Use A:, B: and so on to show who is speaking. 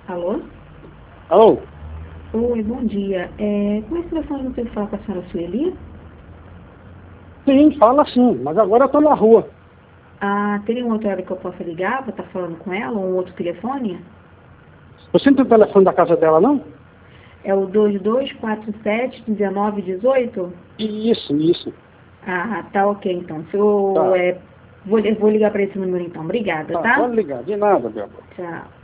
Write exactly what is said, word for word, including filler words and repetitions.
A: Alô?
B: Alô?
A: Oi, bom dia. É, com esse telefone não sei falar com a senhora Sueli?
B: Sim, fala sim, mas agora eu tô na rua.
A: Ah, teria uma outra hora que eu possa ligar para estar falando com ela, ou um outro telefone?
B: Você não tem o telefone da casa dela, não?
A: É o dois dois quatro sete, um nove um oito?
B: Isso, isso.
A: Ah, tá ok então. Se eu,
B: Tá,
A: é, vou, vou ligar para esse número então. Obrigada,
B: tá,
A: tá?
B: pode ligar. De nada, meu amor.
A: Tchau.